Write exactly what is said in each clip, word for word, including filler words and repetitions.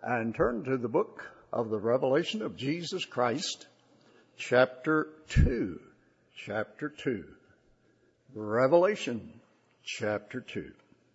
and turn to the book of the Revelation of Jesus Christ, chapter two. Chapter two. Revelation, chapter two.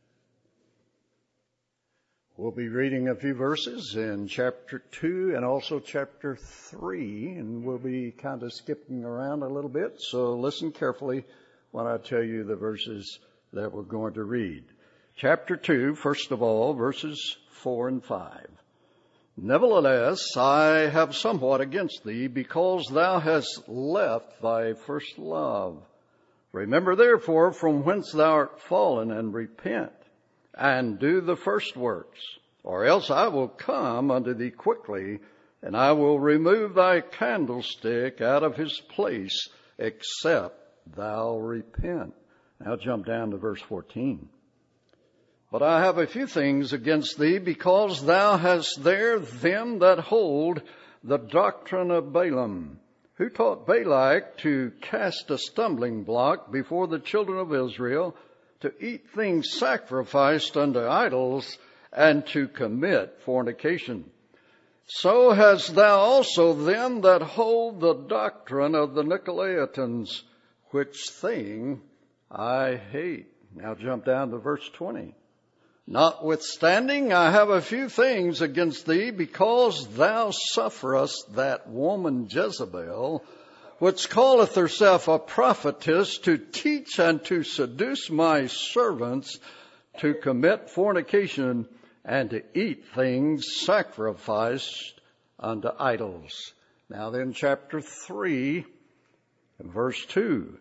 We'll be reading a few verses in chapter two and also chapter three, and we'll be kind of skipping around a little bit, so listen carefully when I tell you the verses that we're going to read. Chapter two, first of all, verses four and five. Nevertheless, I have somewhat against thee, because thou hast left thy first love. Remember therefore from whence thou art fallen, and repent, and do the first works, or else I will come unto thee quickly, and I will remove thy candlestick out of his place, except thou repent. Now jump down to verse fourteen. But I have a few things against thee, because thou hast there them that hold the doctrine of Balaam, who taught Balak to cast a stumbling block before the children of Israel, to eat things sacrificed unto idols, and to commit fornication. So hast thou also them that hold the doctrine of the Nicolaitans, which thing I hate. Now jump down to verse twenty. Notwithstanding, I have a few things against thee, because thou sufferest that woman Jezebel, which calleth herself a prophetess, to teach and to seduce my servants to commit fornication and to eat things sacrificed unto idols. Now then, chapter three, verse two.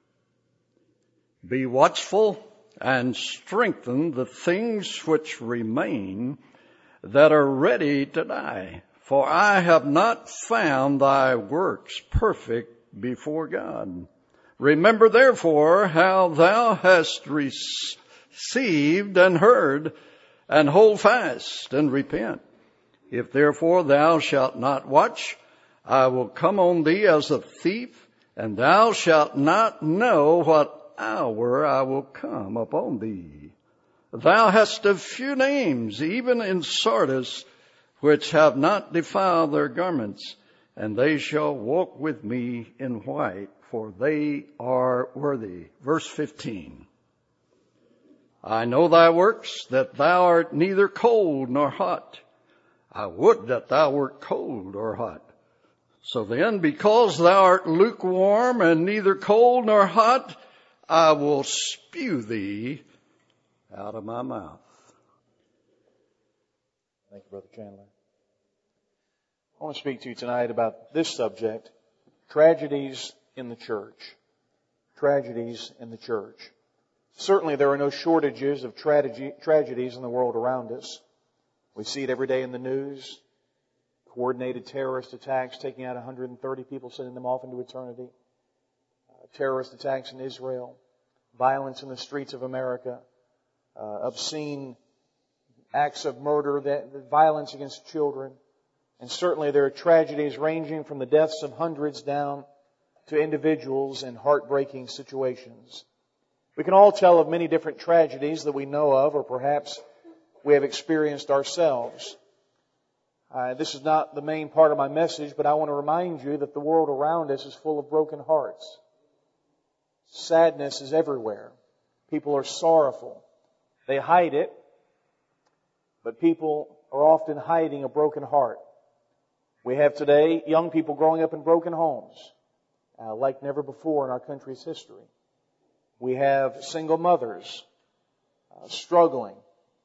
Be watchful and strengthen the things which remain that are ready to die. For I have not found thy works perfect before God. Remember therefore how thou hast received and heard, and hold fast and repent. If therefore thou shalt not watch, I will come on thee as a thief, and thou shalt not know what hour I will come upon thee. Thou hast a few names, even in Sardis, which have not defiled their garments, and they shall walk with me in white, for they are worthy. Verse fifteen. I know thy works, that thou art neither cold nor hot. I would that thou wert cold or hot. So then, because thou art lukewarm and neither cold nor hot, I will spew thee out of my mouth. Thank you, Brother Chandler. I want to speak to you tonight about this subject, tragedies in the church. Tragedies in the church. Certainly there are no shortages of tragedy, tragedies in the world around us. We see it every day in the news. Coordinated terrorist attacks taking out one hundred thirty people, sending them off into eternity. Uh, terrorist attacks in Israel. Violence in the streets of America. Uh, obscene acts of murder, that, violence against children. And certainly there are tragedies ranging from the deaths of hundreds down to individuals in heartbreaking situations. We can all tell of many different tragedies that we know of, or perhaps we have experienced ourselves. Uh, this is not the main part of my message, but I want to remind you that the world around us is full of broken hearts. Sadness is everywhere. People are sorrowful. They hide it, but people are often hiding a broken heart. We have today young people growing up in broken homes, uh, like never before in our country's history. We have single mothers uh, struggling.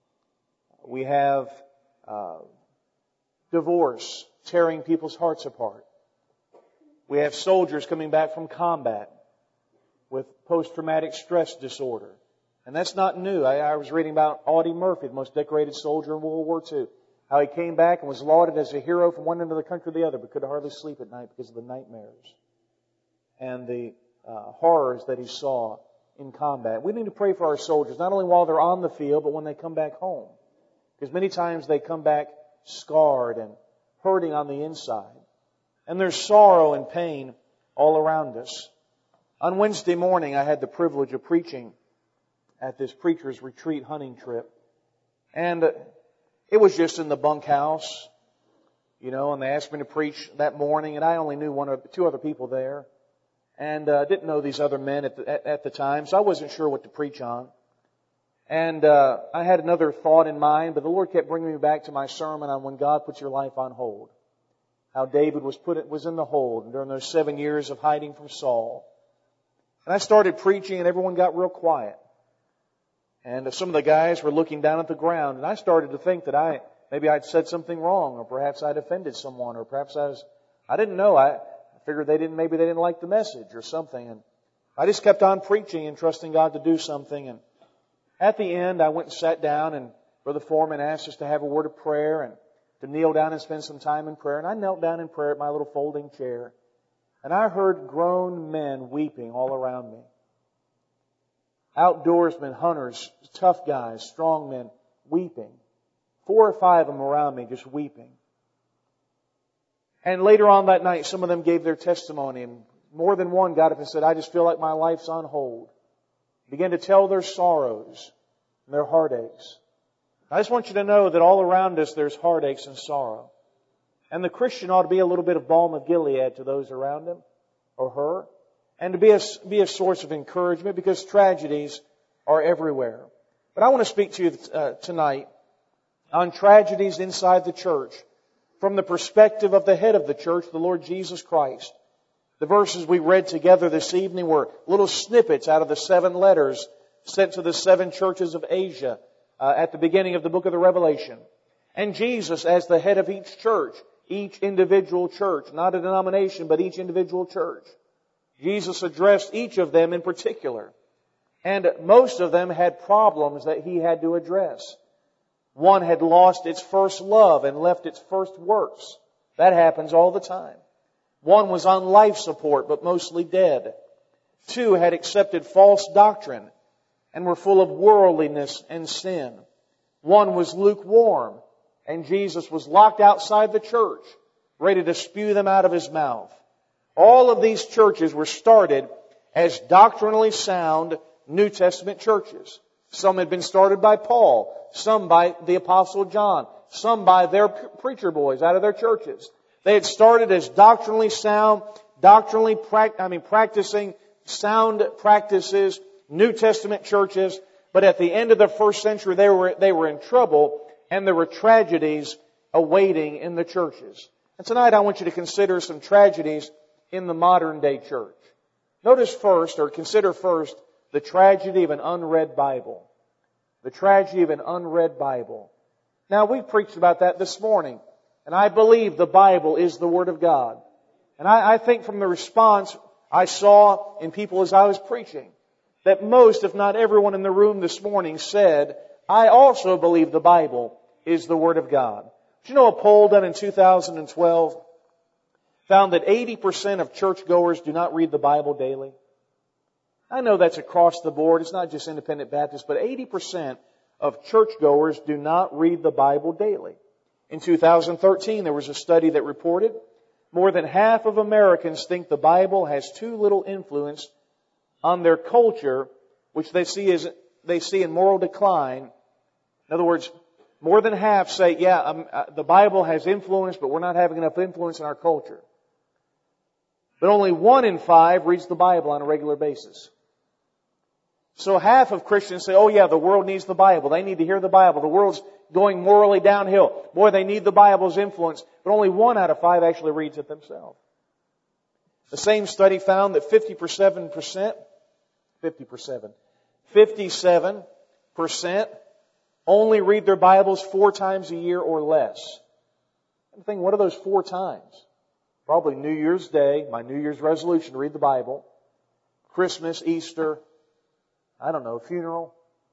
We have uh, divorce tearing people's hearts apart. We have soldiers coming back from combat with post-traumatic stress disorder. And that's not new. I, I was reading about Audie Murphy, the most decorated soldier in World War Two. How he came back and was lauded as a hero from one end of the country to the other, but could hardly sleep at night because of the nightmares and the uh, horrors that he saw in combat. We need to pray for our soldiers, not only while they're on the field, but when they come back home. Because many times they come back scarred and hurting on the inside. And there's sorrow and pain all around us. On Wednesday morning, I had the privilege of preaching at this preacher's retreat hunting trip. And It was just in the bunkhouse, you know, and they asked me to preach that morning, and I only knew one or two other people there, and uh, didn't know these other men at the, at, at the time, so I wasn't sure what to preach on. And uh, I had another thought in mind, but the Lord kept bringing me back to my sermon on when God puts your life on hold. How David was put was in the hold during those seven years of hiding from Saul. And I started preaching, and everyone got real quiet. And some of the guys were looking down at the ground, and I started to think that I maybe I'd said something wrong, or perhaps I'd offended someone, or perhaps I was I didn't know. I figured they didn't maybe they didn't like the message or something. And I just kept on preaching and trusting God to do something. And at the end, I went and sat down, and Brother Foreman asked us to have a word of prayer and to kneel down and spend some time in prayer. And I knelt down in prayer at my little folding chair. And I heard grown men weeping all around me. Outdoorsmen, hunters, tough guys, strong men, weeping. Four or five of them around me just weeping. And later on that night, some of them gave their testimony. And more than one got up and said, I just feel like my life's on hold. Began to tell their sorrows and their heartaches. I just want you to know that all around us there's heartaches and sorrow. And the Christian ought to be a little bit of balm of Gilead to those around him or her. And to be a, be a source of encouragement, because tragedies are everywhere. But I want to speak to you uh, tonight on tragedies inside the church from the perspective of the head of the church, the Lord Jesus Christ. The verses we read together this evening were little snippets out of the seven letters sent to the seven churches of Asia uh, at the beginning of the book of the Revelation. And Jesus, as the head of each church, each individual church, not a denomination, but each individual church, Jesus addressed each of them in particular. And most of them had problems that He had to address. One had lost its first love and left its first works. That happens all the time. One was on life support, but mostly dead. Two had accepted false doctrine and were full of worldliness and sin. One was lukewarm, and Jesus was locked outside the church, ready to spew them out of His mouth. All of these churches were started as doctrinally sound New Testament churches. Some had been started by Paul, some by the Apostle John, some by their preacher boys out of their churches. They had started as doctrinally sound, doctrinally, I mean, practicing sound practices, New Testament churches. But at the end of the first century, they were they were in trouble, and there were tragedies awaiting in the churches. And tonight, I want you to consider some tragedies in the modern day church. Notice first, or consider first, the tragedy of an unread Bible. The tragedy of an unread Bible. Now, we preached about that this morning. And I believe the Bible is the Word of God. And I, I think from the response I saw in people as I was preaching, that most, if not everyone in the room this morning said, I also believe the Bible is the Word of God. Do you know a poll done in two thousand twelve found that eighty percent of churchgoers do not read the Bible daily? I know that's across the board. It's not just Independent Baptists, but eighty percent of churchgoers do not read the Bible daily. In two thousand thirteen, there was a study that reported more than half of Americans think the Bible has too little influence on their culture, which they see as they see in moral decline. In other words, more than half say, yeah, um, uh, the Bible has influence, but we're not having enough influence in our culture. But only one in five reads the Bible on a regular basis. So half of Christians say, oh yeah, the world needs the Bible. They need to hear the Bible. The world's going morally downhill. Boy, they need the Bible's influence. But only one out of five actually reads it themselves. The same study found that fifty-seven percent, fifty-seven, fifty-seven percent only read their Bibles four times a year or less. I'm thinking, what are those four times? Probably New Year's Day, my New Year's resolution to read the Bible, Christmas, Easter, I don't know, funeral,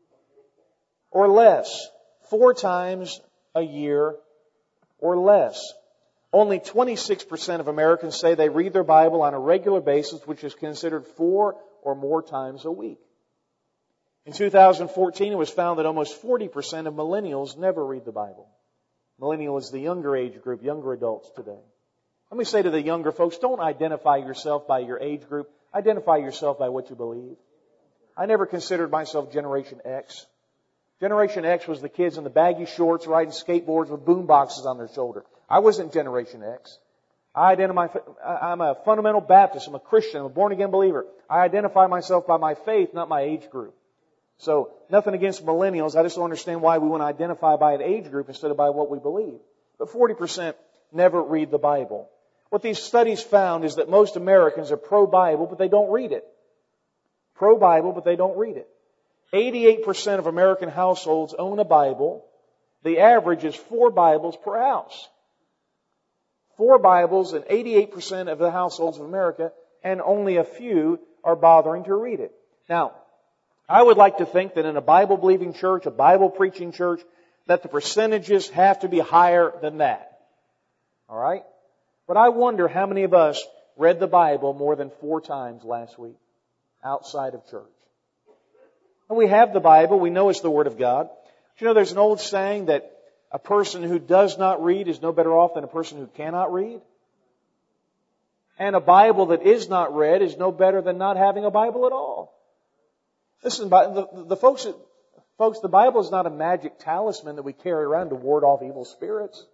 or less. Four times a year or less. Only twenty-six percent of Americans say they read their Bible on a regular basis, which is considered four or more times a week. In two thousand fourteen, it was found that almost forty percent of millennials never read the Bible. Millennial is the younger age group, younger adults today. Let me say to the younger folks, don't identify yourself by your age group. Identify yourself by what you believe. I never considered myself Generation X. Generation X was the kids in the baggy shorts riding skateboards with boom boxes on their shoulder. I wasn't Generation X. I identify, I'm a fundamental Baptist. I'm a Christian. I'm a born-again believer. I identify myself by my faith, not my age group. So, nothing against millennials. I just don't understand why we want to identify by an age group instead of by what we believe. But forty percent never read the Bible. What these studies found is that most Americans are pro-Bible, but they don't read it. Pro-Bible, but they don't read it. eighty-eight percent of American households own a Bible. The average is four Bibles per house. Four Bibles in eighty-eight percent of the households of America, and only a few are bothering to read it. Now, I would like to think that in a Bible-believing church, a Bible-preaching church, that the percentages have to be higher than that. All right? But I wonder how many of us read the Bible more than four times last week outside of church. And we have the Bible. We know it's the Word of God. But you know, there's an old saying that a person who does not read is no better off than a person who cannot read. And a Bible that is not read is no better than not having a Bible at all. Listen, the, the folks, folks, the Bible is not a magic talisman that we carry around to ward off evil spirits.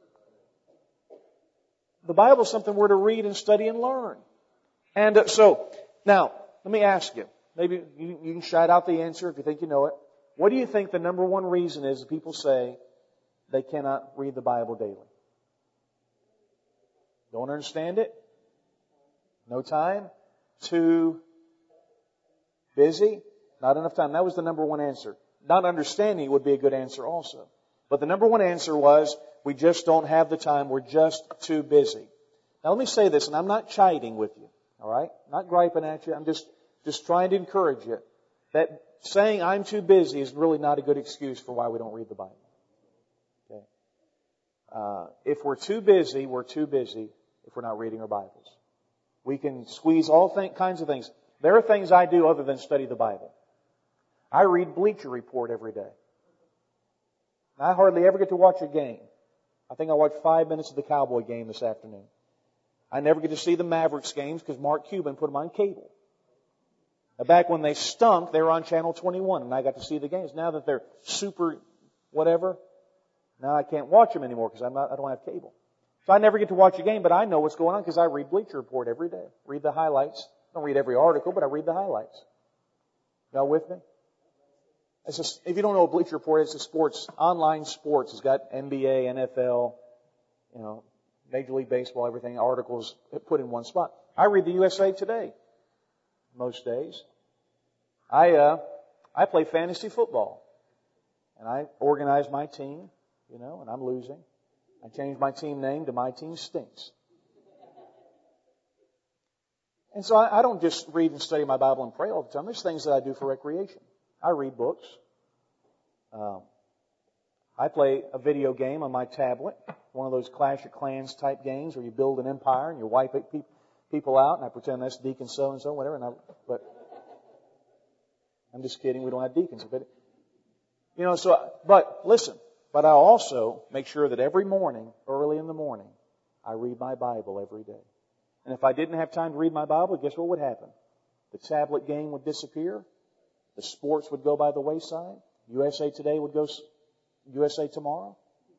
The Bible is something we're to read and study and learn. And uh, so, now, let me ask you. Maybe you, you can shout out the answer if you think you know it. What do you think the number one reason is that people say they cannot read the Bible daily? Don't understand it? No time? Too busy? Not enough time. That was the number one answer. Not understanding would be a good answer also. But the number one answer was, we just don't have the time. We're just too busy. Now let me say this, and I'm not chiding with you. All right? Not griping at you. I'm just, just trying to encourage you. That saying I'm too busy is really not a good excuse for why we don't read the Bible. Okay? Uh, if we're too busy, we're too busy if we're not reading our Bibles. We can squeeze all th- kinds of things. There are things I do other than study the Bible. I read Bleacher Report every day. I hardly ever get to watch a game. I think I watched five minutes of the Cowboy game this afternoon. I never get to see the Mavericks games because Mark Cuban put them on cable. Now, back when they stunk, they were on Channel twenty-one, and I got to see the games. Now that they're super whatever, now I can't watch them anymore because I'm not, I don't have cable. So I never get to watch a game, but I know what's going on because I read Bleacher Report every day. Read the highlights. I don't read every article, but I read the highlights. Y'all with me? It's a, if you don't know Bleacher Report, it's a sports, online sports. It's got N B A, N F L, you know, Major League Baseball, everything, articles put in one spot. I read the U S A Today most days. I, uh, I play fantasy football. And I organize my team, you know, and I'm losing. I changed my team name to My Team Stinks. And so I, I don't just read and study my Bible and pray all the time. There's things that I do for recreation. I read books. Um, I play a video game on my tablet, one of those Clash of Clans type games where you build an empire and you wipe it, pe- people out, and I pretend that's Deacon so and so, whatever. And I, but I'm just kidding. We don't have deacons, but you know. So, but listen. But I also make sure that every morning, early in the morning, I read my Bible every day. And if I didn't have time to read my Bible, guess what would happen? The tablet game would disappear. The sports would go by the wayside. U S A Today would go U S A Tomorrow.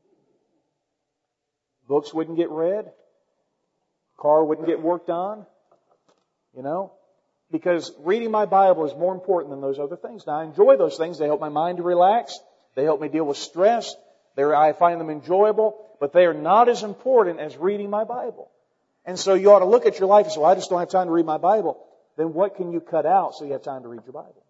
Books wouldn't get read. Car wouldn't get worked on. You know? Because reading my Bible is more important than those other things. Now, I enjoy those things. They help my mind to relax. They help me deal with stress. They're, I find them enjoyable. But they are not as important as reading my Bible. And so you ought to look at your life and say, well, I just don't have time to read my Bible. Then what can you cut out so you have time to read your Bible?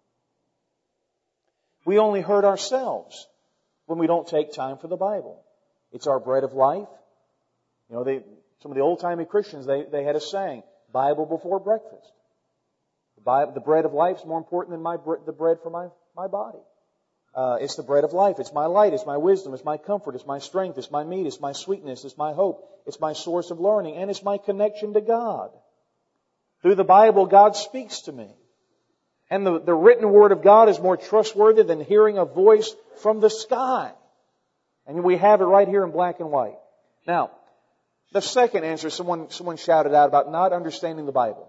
We only hurt ourselves when we don't take time for the Bible. It's our bread of life. You know, they, some of the old-timey Christians, they, they had a saying, Bible before breakfast. The, Bible, the bread of life is more important than my the bread for my, my body. Uh, it's the bread of life. It's my light. It's my wisdom. It's my comfort. It's my strength. It's my meat. It's my sweetness. It's my hope. It's my source of learning. And it's my connection to God. Through the Bible, God speaks to me. And the, the written Word of God is more trustworthy than hearing a voice from the sky. And we have it right here in black and white. Now, the second answer, someone, someone shouted out about not understanding the Bible.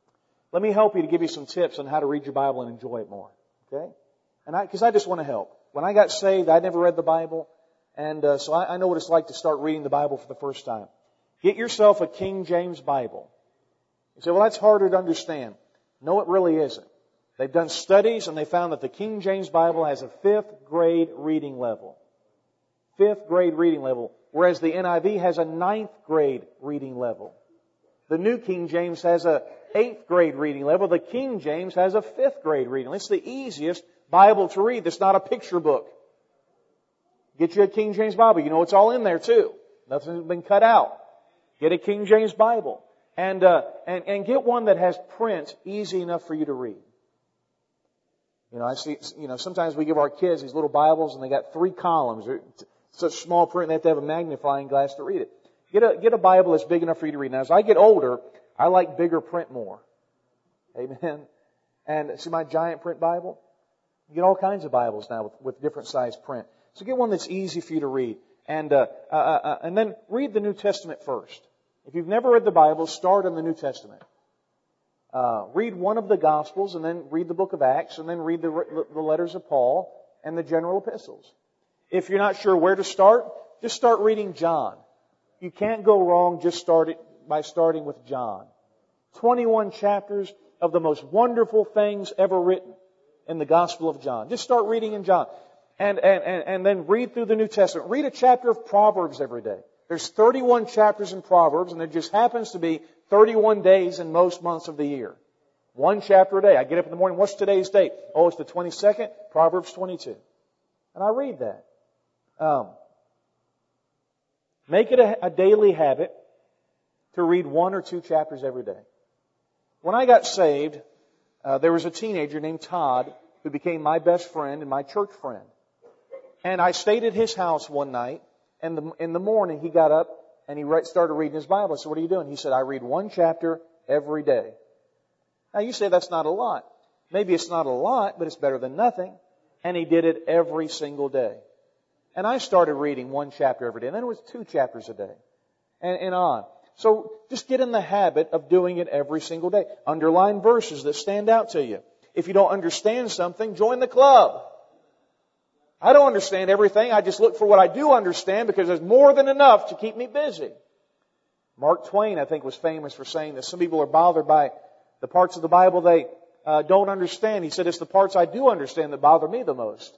Let me help you to give you some tips on how to read your Bible and enjoy it more. Okay? And I, because I just want to help. when I got saved, I never read the Bible. And uh, so I, I know what it's like to start reading the Bible for the first time. Get yourself a King James Bible. You say, well, that's harder to understand. No, it really isn't. They've done studies and they found that the King James Bible has a fifth grade reading level. Fifth grade reading level. Whereas the N I V has a ninth grade reading level. The New King James has a eighth grade reading level. The King James has a fifth grade reading level. It's the easiest Bible to read. It's not a picture book. Get you a King James Bible. You know it's all in there too. Nothing's been cut out. Get a King James Bible. And, uh, and, and get one that has print easy enough for you to read. You know, I see, you know, sometimes we give our kids these little Bibles and they got three columns. They're such small print they have to have a magnifying glass to read it. Get a, get a Bible that's big enough for you to read. Now, as I get older, I like bigger print more. Amen. And see my giant print Bible? You get all kinds of Bibles now with, with different size print. So get one that's easy for you to read. And, uh, uh, uh, and then read the New Testament first. If you've never read the Bible, start in the New Testament. Uh, read one of the Gospels and then read the book of Acts and then read the, the letters of Paul and the general epistles. If you're not sure where to start, just start reading John. You can't go wrong just start it by starting with John. twenty-one chapters of the most wonderful things ever written in the Gospel of John. Just start reading in John. And, and, and, and then read through the New Testament. Read a chapter of Proverbs every day. There's thirty-one chapters in Proverbs, and there just happens to be thirty-one days in most months of the year. One chapter a day. I get up in the morning, what's today's date? Oh, it's the twenty-second, Proverbs twenty-two. And I read that. Um, make it a, a daily habit to read one or two chapters every day. When I got saved, uh, there was a teenager named Todd who became my best friend and my church friend. And I stayed at his house one night, and the, in the morning he got up and he re- started reading his Bible. I said, what are you doing? He said, I read one chapter every day. Now you say that's not a lot. Maybe it's not a lot, but it's better than nothing. And he did it every single day. And I started reading one chapter every day. And then it was two chapters a day. And, and on. So just get in the habit of doing it every single day. Underline verses that stand out to you. If you don't understand something, join the club. I don't understand everything. I just look for what I do understand because there's more than enough to keep me busy. Mark Twain, I think, was famous for saying that some people are bothered by the parts of the Bible they uh, don't understand. He said, it's the parts I do understand that bother me the most.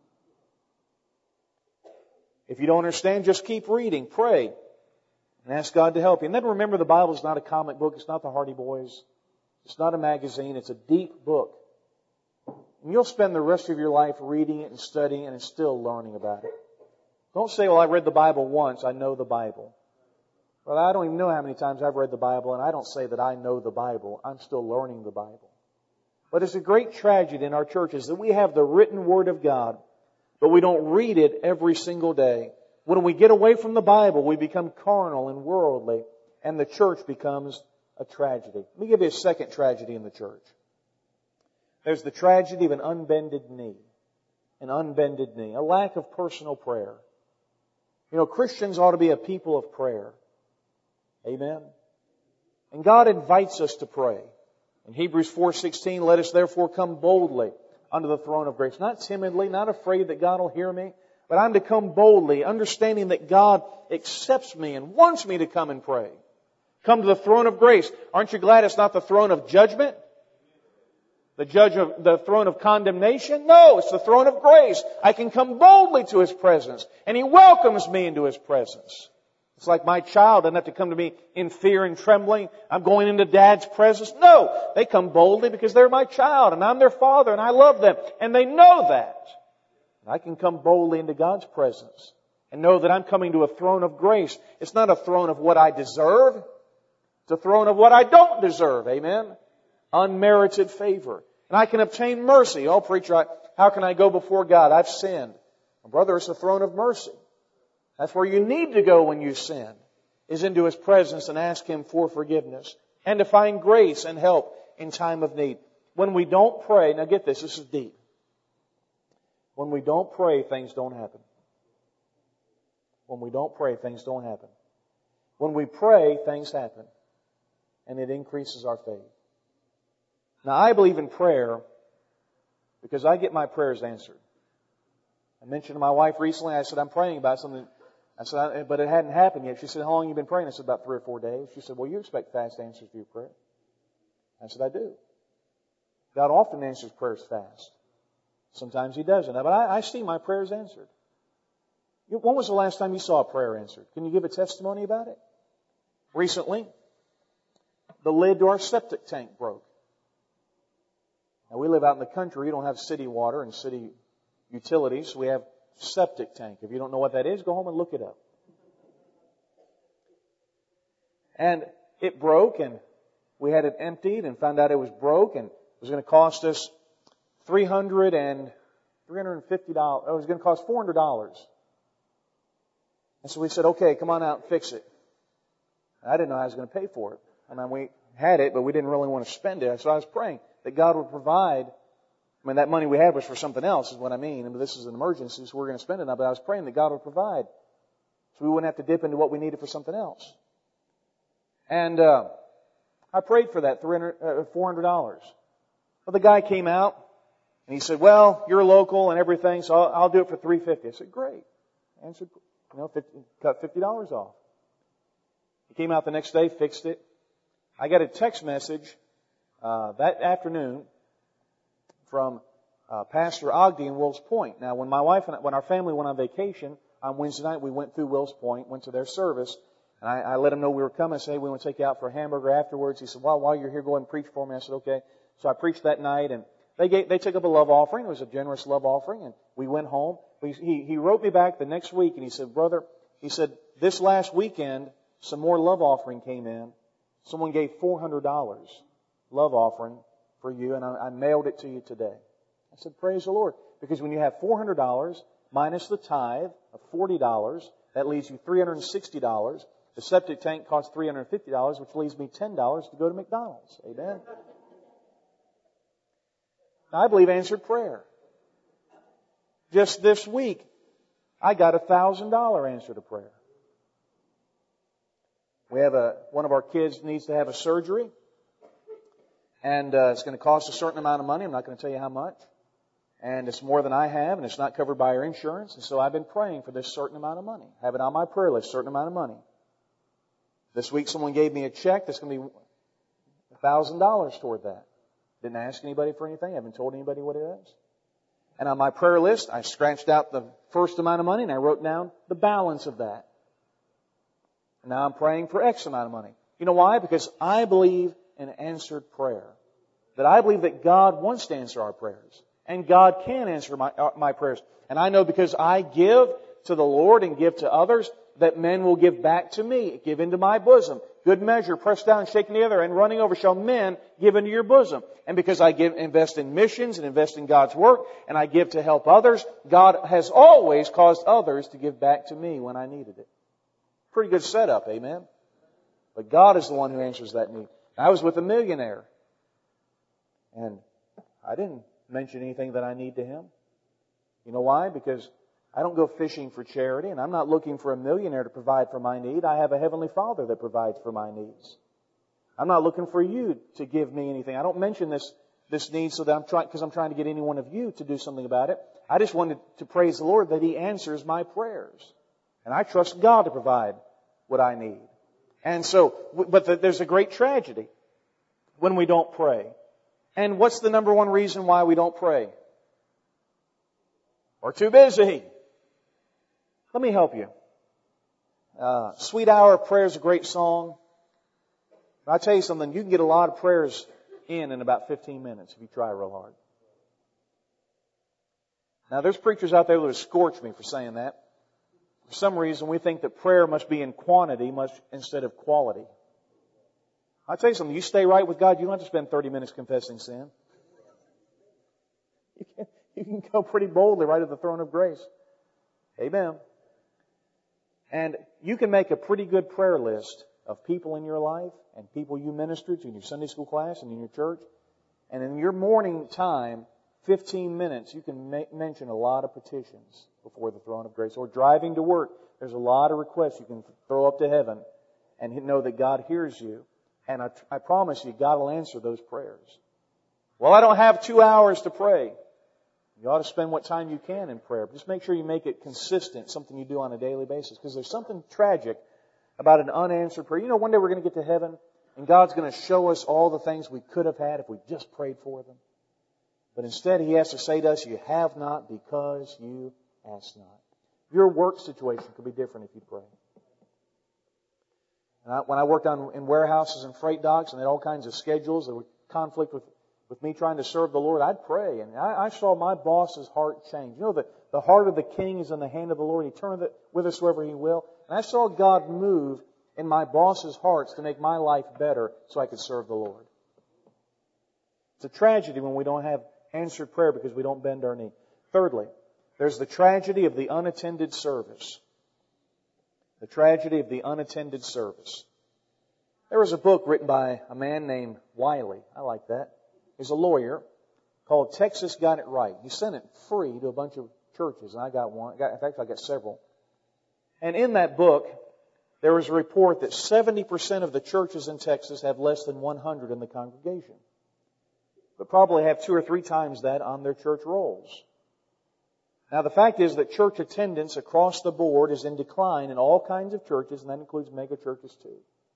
If you don't understand, just keep reading, pray, and ask God to help you. And then remember, the Bible is not a comic book. It's not the Hardy Boys. It's not a magazine. It's a deep book. And you'll spend the rest of your life reading it and studying it and still learning about it. Don't say, well, I read the Bible once. I know the Bible. Well, I don't even know how many times I've read the Bible, and I don't say that I know the Bible. I'm still learning the Bible. But it's a great tragedy in our churches that we have the written Word of God, but we don't read it every single day. When we get away from the Bible, we become carnal and worldly, and the church becomes a tragedy. Let me give you a second tragedy in the church. There's the tragedy of an unbended knee. An unbended knee. A lack of personal prayer. You know, Christians ought to be a people of prayer. Amen? And God invites us to pray. In Hebrews four sixteen, let us therefore come boldly unto the throne of grace. Not timidly, not afraid that God will hear me, but I'm to come boldly, understanding that God accepts me and wants me to come and pray. Come to the throne of grace. Aren't you glad it's not the throne of judgment? The judge of the throne of condemnation? No, it's the throne of grace. I can come boldly to His presence, and He welcomes me into His presence. It's like my child doesn't have to come to me in fear and trembling. I'm going into Dad's presence. No, they come boldly because they're my child, and I'm their father, and I love them, and they know that. I can come boldly into God's presence and know that I'm coming to a throne of grace. It's not a throne of what I deserve. It's a throne of what I don't deserve. Amen? Unmerited favor. And I can obtain mercy. Oh, preacher, how can I go before God? I've sinned. Well, brother, it's a throne of mercy. That's where you need to go when you sin, is into His presence and ask Him for forgiveness and to find grace and help in time of need. When we don't pray, now get this, this is deep. When we don't pray, things don't happen. When we don't pray, things don't happen. When we pray, things happen. And it increases our faith. Now, I believe in prayer because I get my prayers answered. I mentioned to my wife recently, I said, I'm praying about something. I said, but it hadn't happened yet. She said, how long have you been praying? I said, about three or four days. She said, well, you expect fast answers to your prayer. I said, I do. God often answers prayers fast. Sometimes He doesn't. But I, I see my prayers answered. When was the last time you saw a prayer answered? Can you give a testimony about it? Recently, the lid to our septic tank broke. Now, we live out in the country. We don't have city water and city utilities. We have septic tank. If you don't know what that is, go home and look it up. And it broke, and we had it emptied and found out it was broke, and it was going to cost us three hundred and three hundred and fifty dollars. It was going to cost four hundred dollars. And so we said, "Okay, come on out and fix it." And I didn't know how I was going to pay for it. I mean, we had it, but we didn't really want to spend it. So I was praying that God would provide. I mean, that money we had was for something else, is what I mean. I mean, this is an emergency, so we're going to spend it now. But I was praying that God would provide, so we wouldn't have to dip into what we needed for something else. And uh, I prayed for that three hundred, uh, four hundred dollars. Well, the guy came out and he said, "Well, you're local and everything, so I'll, I'll do it for three hundred fifty dollars." I said, "Great." I answered, you know, fifty, cut fifty dollars off. He came out the next day, fixed it. I got a text message uh, that afternoon from uh, Pastor Ogden in Wills Point. Now, when my wife and I, when our family went on vacation on Wednesday night, we went through Wills Point, went to their service, and I, I let him know we were coming. I said, "Hey, we want to take you out for a hamburger afterwards." He said, "Well, while you're here, go ahead and preach for me." I said, "Okay." So I preached that night, and they gave, they took up a love offering. It was a generous love offering, and we went home. He, he, he wrote me back the next week, and he said, "Brother," he said, "this last weekend, some more love offering came in. Someone gave four hundred dollars love offering for you, and I, I mailed it to you today." I said, "Praise the Lord." Because when you have four hundred dollars minus the tithe of forty dollars, that leaves you three hundred sixty dollars. The septic tank costs three hundred fifty dollars, which leaves me ten dollars to go to McDonald's. Amen. Now, I believe answered prayer. Just this week, I got a one thousand dollars answer to prayer. We have a, one of our kids needs to have a surgery. And uh, it's going to cost a certain amount of money. I'm not going to tell you how much. And it's more than I have, and it's not covered by our insurance. And so I've been praying for this certain amount of money. I have it on my prayer list, certain amount of money. This week someone gave me a check that's going to be one thousand dollars toward that. Didn't ask anybody for anything. I haven't told anybody what it is. And on my prayer list, I scratched out the first amount of money, and I wrote down the balance of that. Now I'm praying for X amount of money. You know why? Because I believe in answered prayer. That I believe that God wants to answer our prayers. And God can answer my, uh, my prayers. And I know because I give to the Lord and give to others, that men will give back to me. Give into my bosom. Good measure, pressed down, shaken together, and running over shall men give into your bosom. And because I give, invest in missions and invest in God's work, and I give to help others, God has always caused others to give back to me when I needed it. Pretty good setup, amen? But God is the one who answers that need. I was with a millionaire, and I didn't mention anything that I need to him. You know why? Because I don't go fishing for charity, and I'm not looking for a millionaire to provide for my need. I have a Heavenly Father that provides for my needs. I'm not looking for you to give me anything. I don't mention this this need so that I'm trying because I'm trying to get any one of you to do something about it. I just wanted to praise the Lord that He answers my prayers. And I trust God to provide what I need. And so, but the, there's a great tragedy when we don't pray. And what's the number one reason why we don't pray? We're too busy. Let me help you. Uh, Sweet Hour of Prayer is a great song. I'll tell you something, you can get a lot of prayers in in about fifteen minutes if you try real hard. Now, there's preachers out there that would scorch me for saying that. For some reason, we think that prayer must be in quantity much instead of quality. I'll tell you something. You stay right with God, you don't have to spend thirty minutes confessing sin. You can, you can go pretty boldly right at the throne of grace. Amen. And you can make a pretty good prayer list of people in your life and people you minister to in your Sunday school class and in your church. And in your morning time, fifteen minutes, you can ma- mention a lot of petitions before the throne of grace. Or driving to work, there's a lot of requests you can throw up to heaven and know that God hears you. And I, I promise you, God will answer those prayers. Well, I don't have two hours to pray. You ought to spend what time you can in prayer. But just make sure you make it consistent, something you do on a daily basis. Because there's something tragic about an unanswered prayer. You know, one day we're going to get to heaven, and God's going to show us all the things we could have had if we just prayed for them. But instead, He has to say to us, you have not because you ask not. Your work situation could be different if you pray. And I, when I worked on in warehouses and freight docks, and they had all kinds of schedules that would conflict with, with me trying to serve the Lord, I'd pray. And I, I saw my boss's heart change. You know, the, the heart of the king is in the hand of the Lord. He turneth it whithersoever He will. And I saw God move in my boss's hearts to make my life better so I could serve the Lord. It's a tragedy when we don't have answered prayer because we don't bend our knee. Thirdly, there's the tragedy of the unattended service. The tragedy of the unattended service. There was a book written by a man named Wiley. I like that. He's a lawyer called Texas Got It Right. He sent it free to a bunch of churches, and I got one. In fact, I got several. And in that book, there was a report that seventy percent of the churches in Texas have less than one hundred in the congregation, but probably have two or three times that on their church rolls. Now, the fact is that church attendance across the board is in decline in all kinds of churches, and that includes mega churches too.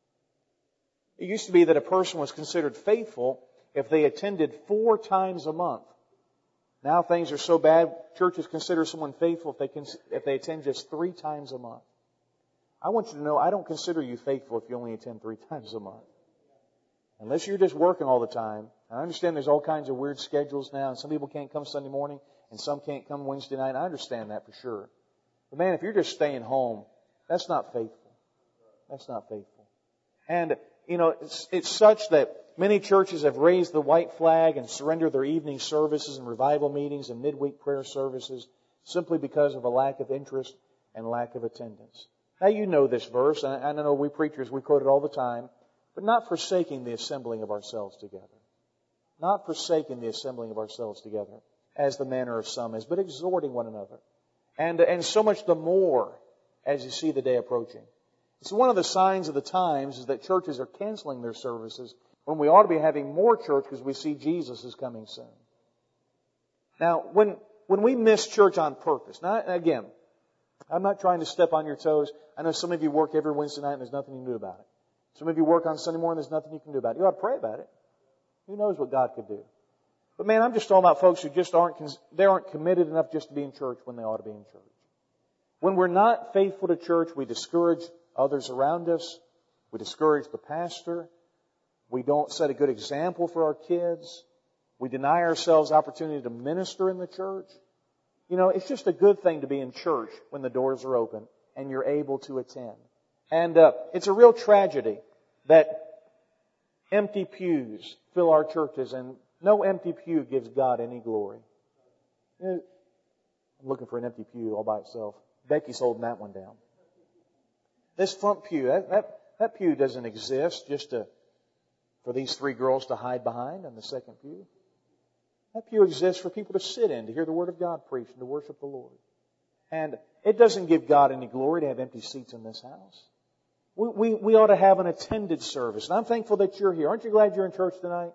It used to be that a person was considered faithful if they attended four times a month. Now things are so bad, churches consider someone faithful if they can, if they attend just three times a month. I want you to know, I don't consider you faithful if you only attend three times a month. Unless you're just working all the time. I understand there's all kinds of weird schedules now, and some people can't come Sunday morning, and some can't come Wednesday night. I understand that for sure. But man, if you're just staying home, that's not faithful. That's not faithful. And, you know, it's, it's such that many churches have raised the white flag and surrendered their evening services and revival meetings and midweek prayer services simply because of a lack of interest and lack of attendance. Now, you know this verse, and I know we preachers, we quote it all the time, but not forsaking the assembling of ourselves together. Not forsaking the assembling of ourselves together, as the manner of some is, but exhorting one another. And, and so much the more as you see the day approaching. It's one of the signs of the times is that churches are canceling their services when we ought to be having more church because we see Jesus is coming soon. Now, when, when we miss church on purpose, now again, I'm not trying to step on your toes. I know some of you work every Wednesday night and there's nothing you can do about it. Some of you work on Sunday morning and there's nothing you can do about it. You ought to pray about it. Who knows what God could do? But man, I'm just talking about folks who just aren't, they aren't committed enough just to be in church when they ought to be in church. When we're not faithful to church, we discourage others around us. We discourage the pastor. We don't set a good example for our kids. We deny ourselves opportunity to minister in the church. You know, it's just a good thing to be in church when the doors are open and you're able to attend. And uh, it's a real tragedy that empty pews fill our churches, and no empty pew gives God any glory. You know, I'm looking for an empty pew all by itself. Becky's holding that one down. This front pew, that, that, that pew doesn't exist just to, for these three girls to hide behind on the second pew. That pew exists for people to sit in, to hear the Word of God preached, and to worship the Lord. And it doesn't give God any glory to have empty seats in this house. We, we, we ought to have an attended service. And I'm thankful that you're here. Aren't you glad you're in church tonight?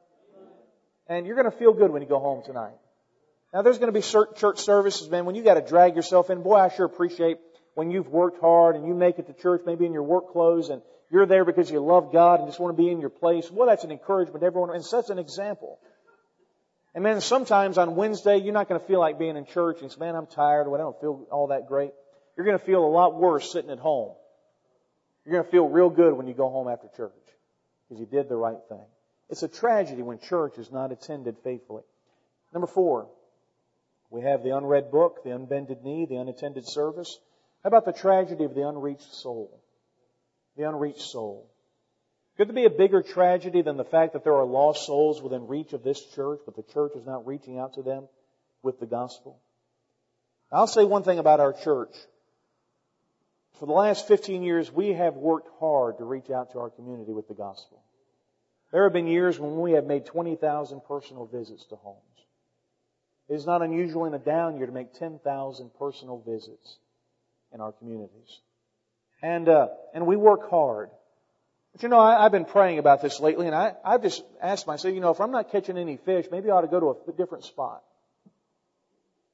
And you're going to feel good when you go home tonight. Now, there's going to be church services, man, when you got to drag yourself in. Boy, I sure appreciate when you've worked hard and you make it to church, maybe in your work clothes, and you're there because you love God and just want to be in your place. Well, that's an encouragement to everyone, and sets an example. And man, sometimes on Wednesday, you're not going to feel like being in church and say, man, I'm tired, or I don't feel all that great. You're going to feel a lot worse sitting at home. You're going to feel real good when you go home after church because you did the right thing. It's a tragedy when church is not attended faithfully. Number four, we have the unread book, the unbended knee, the unattended service. How about the tragedy of the unreached soul? The unreached soul. Could there be a bigger tragedy than the fact that there are lost souls within reach of this church, but the church is not reaching out to them with the gospel? I'll say one thing about our church. For the last fifteen years, we have worked hard to reach out to our community with the gospel. There have been years when we have made twenty thousand personal visits to homes. It is not unusual in a down year to make ten thousand personal visits in our communities. And uh, and we work hard. But you know, I, I've been praying about this lately, and I, I've just asked myself, you know, if I'm not catching any fish, maybe I ought to go to a different spot.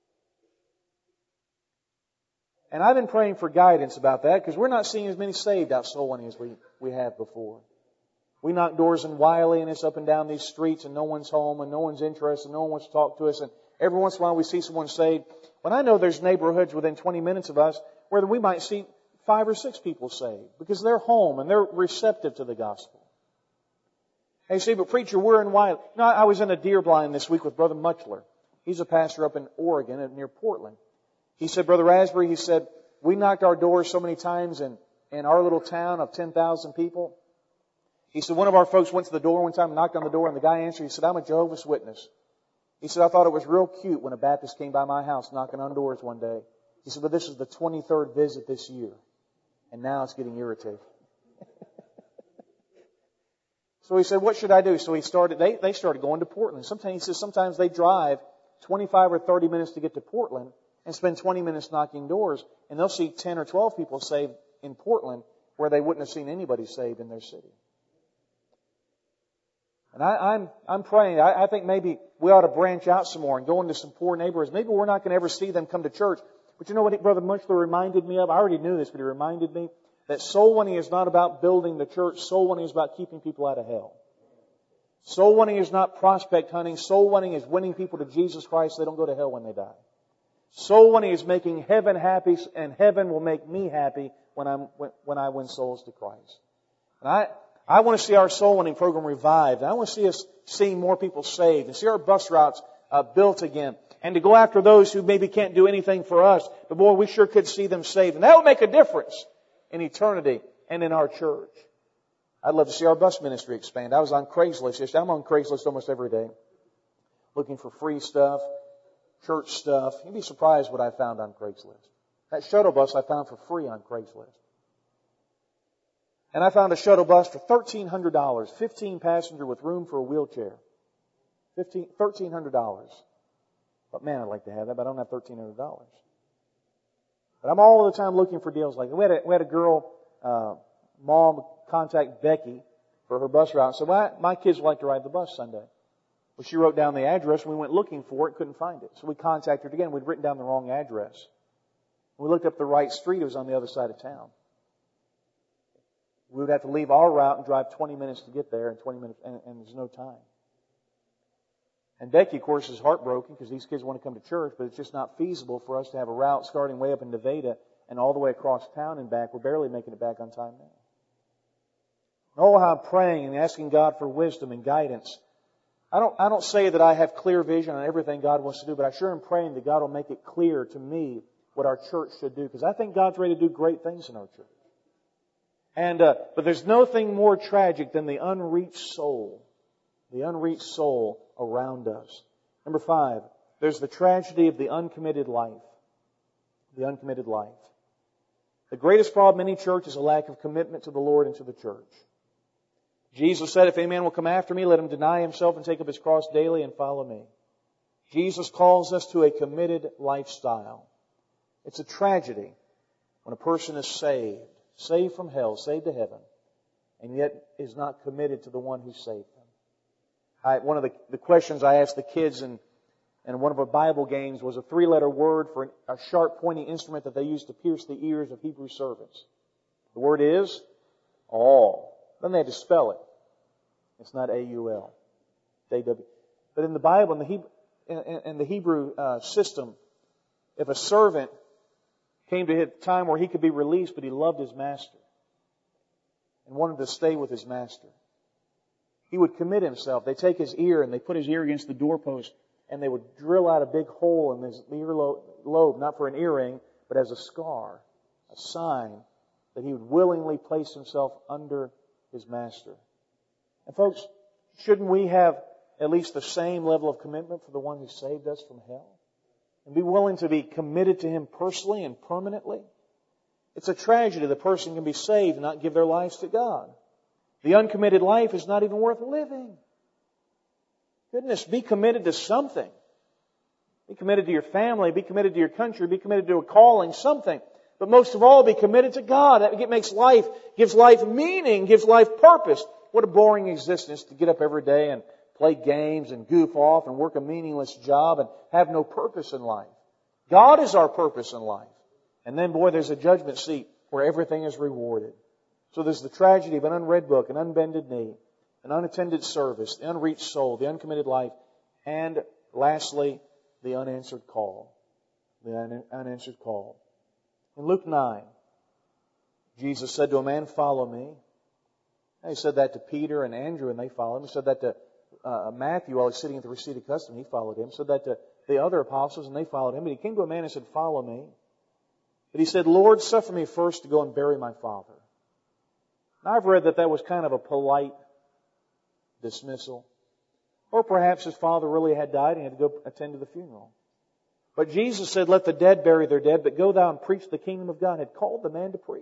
And I've been praying for guidance about that because we're not seeing as many saved out soul winning as we, we have before. We knock doors in Wiley and it's up and down these streets and no one's home and no one's interested and no one wants to talk to us. And every once in a while we see someone saved. When I know there's neighborhoods within twenty minutes of us where we might see five or six people saved because they're home and they're receptive to the gospel. Hey, see, but preacher, we're in Wiley. You know, I was in a deer blind this week with Brother Muchler. He's a pastor up in Oregon near Portland. He said, Brother Asbury, he said, we knocked our doors so many times in, in our little town of ten thousand people. He said, one of our folks went to the door one time and knocked on the door and the guy answered. He said, I'm a Jehovah's Witness. He said, I thought it was real cute when a Baptist came by my house knocking on doors one day. He said, but this is the twenty-third visit this year. And now it's getting irritating. So he said, what should I do? So he started, they, they started going to Portland. Sometimes, he says, sometimes they drive twenty-five or thirty minutes to get to Portland and spend twenty minutes knocking doors. And they'll see ten or twelve people saved in Portland where they wouldn't have seen anybody saved in their city. And I, I'm, I'm praying, I, I think maybe we ought to branch out some more and go into some poor neighborhoods. Maybe we're not going to ever see them come to church. But you know what Brother Muchler reminded me of? I already knew this, but he reminded me that soul winning is not about building the church. Soul winning is about keeping people out of hell. Soul winning is not prospect hunting. Soul winning is winning people to Jesus Christ so they don't go to hell when they die. Soul winning is making heaven happy, and heaven will make me happy when I'm when, when I win souls to Christ. And I I want to see our soul winning program revived. And I want to see us seeing more people saved and see our bus routes uh, built again. And to go after those who maybe can't do anything for us, but boy, we sure could see them saved. And that would make a difference in eternity and in our church. I'd love to see our bus ministry expand. I was on Craigslist yesterday. I'm on Craigslist almost every day, looking for free stuff, church stuff. You'd be surprised what I found on Craigslist. That shuttle bus I found for free on Craigslist. And I found a shuttle bus for thirteen hundred dollars, fifteen passenger with room for a wheelchair. thirteen hundred dollars. But man, I'd like to have that, but I don't have thirteen hundred dollars. But I'm all the time looking for deals like that. We had a, we had a girl, uh, mom contact Becky for her bus route and said, well, my kids would like to ride the bus Sunday. Well, she wrote down the address and we went looking for it, couldn't find it. So we contacted her again. We'd written down the wrong address. We looked up the right street. It was on the other side of town. We would have to leave our route and drive twenty minutes to get there and twenty minutes, and, and there's no time. And Becky, of course, is heartbroken because these kids want to come to church, but it's just not feasible for us to have a route starting way up in Nevada and all the way across town and back. We're barely making it back on time now. Oh, how I'm praying and asking God for wisdom and guidance. I don't, I don't say that I have clear vision on everything God wants to do, but I sure am praying that God will make it clear to me what our church should do, because I think God's ready to do great things in our church. And, uh, but there's nothing more tragic than the unreached soul. The unreached soul around us. Number five, there's the tragedy of the uncommitted life. The uncommitted life. The greatest problem in any church is a lack of commitment to the Lord and to the church. Jesus said, if any man will come after me, let him deny himself and take up his cross daily and follow me. Jesus calls us to a committed lifestyle. It's a tragedy when a person is saved, saved from hell, saved to heaven, and yet is not committed to the one who saved them. I, one of the, the questions I asked the kids in, in one of our Bible games was a three-letter word for an, a sharp, pointy instrument that they used to pierce the ears of Hebrew servants. The word is all. Then they had to spell it. It's not A U L. A W. But in the Bible, in the Hebrew, in, in the Hebrew uh, system, if a servant came to a time where he could be released, but he loved his master and wanted to stay with his master, he would commit himself. They take his ear and they put his ear against the doorpost and they would drill out a big hole in his earlobe, not for an earring, but as a scar, a sign that he would willingly place himself under his master. And folks, shouldn't we have at least the same level of commitment for the one who saved us from hell? And be willing to be committed to Him personally and permanently? It's a tragedy the person can be saved and not give their lives to God. The uncommitted life is not even worth living. Goodness, be committed to something. Be committed to your family, be committed to your country, be committed to a calling, something. But most of all, be committed to God. That makes life, gives life meaning, gives life purpose. What a boring existence to get up every day and play games and goof off and work a meaningless job and have no purpose in life. God is our purpose in life. And then, boy, there's a judgment seat where everything is rewarded. So there's the tragedy of an unread book, an unbended knee, an unattended service, the unreached soul, the uncommitted life, and lastly, the unanswered call. The un- unanswered call. In Luke nine, Jesus said to a man, "Follow me." And he said that to Peter and Andrew, and they followed him. He said that to uh, Matthew while he was sitting at the receipt of custom. He followed him. He said that to the other apostles, and they followed him. But he came to a man and said, "Follow me." But he said, "Lord, suffer me first to go and bury my father." Now, I've read that that was kind of a polite dismissal. Or perhaps his father really had died and he had to go attend to the funeral. But Jesus said, "Let the dead bury their dead, but go thou and preach the kingdom of God." Had called the man to preach.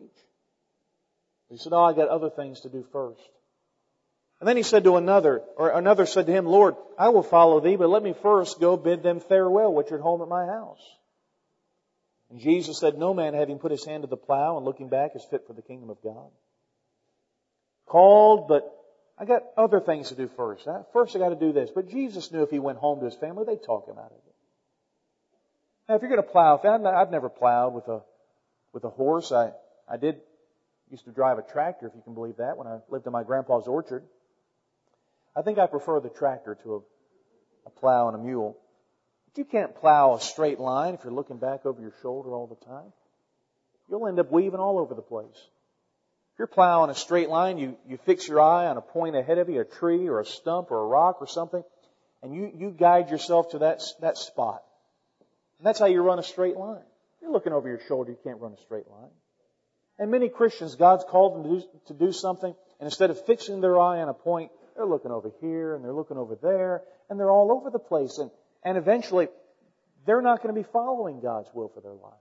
He said, "Oh, I got other things to do first." And then he said to another, or another said to him, "Lord, I will follow thee, but let me first go bid them farewell, which are at home at my house." And Jesus said, "No man, having put his hand to the plow and looking back, is fit for the kingdom of God." Called, but I got other things to do first. First I got to do this. But Jesus knew if he went home to his family, they'd talk him out of it. Now, if you're going to plow, I've never plowed with a with a horse. I, I did used to drive a tractor, if you can believe that, when I lived in my grandpa's orchard. I think I prefer the tractor to a, a plow and a mule. But you can't plow a straight line if you're looking back over your shoulder all the time. You'll end up weaving all over the place. If you're plowing a straight line, you, you fix your eye on a point ahead of you, a tree or a stump or a rock or something, and you, you guide yourself to that, that spot. And that's how you run a straight line. If you're looking over your shoulder, you can't run a straight line. And many Christians, God's called them to do, to do something, and instead of fixing their eye on a point, they're looking over here and they're looking over there, and they're all over the place. And, and eventually, they're not going to be following God's will for their lives.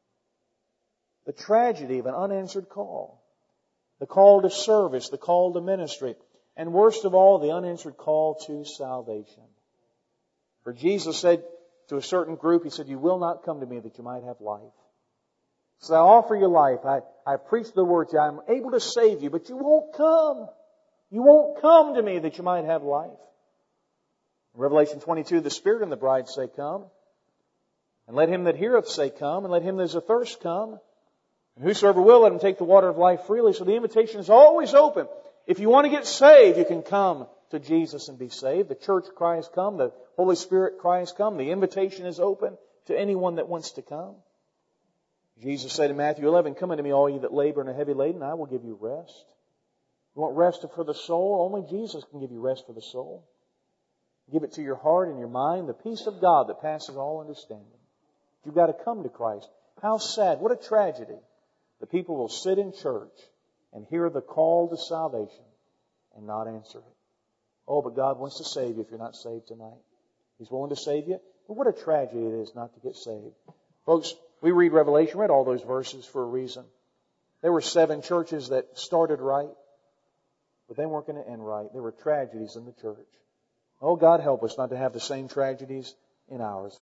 The tragedy of an unanswered call. The call to service, the call to ministry, and worst of all, the unanswered call to salvation. For Jesus said to a certain group, He said, "You will not come to me that you might have life. So I offer you life. I, I preach the word to you. I'm able to save you, but you won't come. You won't come to me that you might have life." In Revelation twenty-two, the Spirit and the bride say, "Come. And let him that heareth say, Come. And let him that is athirst come. And whosoever will, let him take the water of life freely." So the invitation is always open. If you want to get saved, you can come to Jesus and be saved. The church cries, "Come." The Holy Spirit cries, "Come." The invitation is open to anyone that wants to come. Jesus said in Matthew eleven, "Come unto me, all ye that labor and are heavy laden, I will give you rest." You want rest for the soul? Only Jesus can give you rest for the soul. Give it to your heart and your mind, the peace of God that passes all understanding. You've got to come to Christ. How sad, what a tragedy. The people will sit in church and hear the call to salvation and not answer it. Oh, but God wants to save you if you're not saved tonight. He's willing to save you. But what a tragedy it is not to get saved. Folks, we read Revelation, read all those verses for a reason. There were seven churches that started right, but they weren't going to end right. There were tragedies in the church. Oh, God help us not to have the same tragedies in ours.